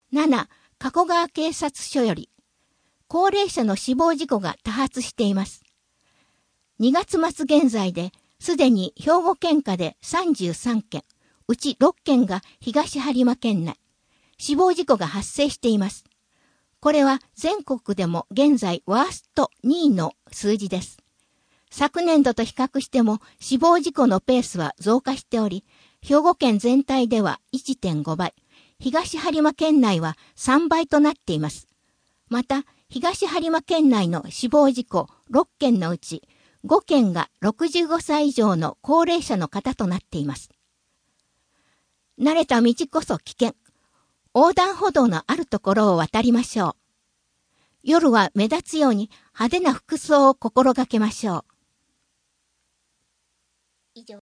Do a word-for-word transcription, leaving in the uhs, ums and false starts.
なな、加古川警察署より、高齢者の死亡事故が多発しています。にがつ末現在で、すでに兵庫県下でさんじゅうさんけん、うちろっけんが東播磨県内、死亡事故が発生しています。これは全国でも現在ワーストにいの数字です。昨年度と比較しても死亡事故のペースは増加しており、兵庫県全体では いってんごばい、東播磨県内はさんばいとなっています。また、東播磨県内の死亡事故ろっけんのうちごけんがろくじゅうごさい以上の高齢者の方となっています。慣れた道こそ危険。横断歩道のあるところを渡りましょう。夜は目立つように派手な服装を心がけましょう。以上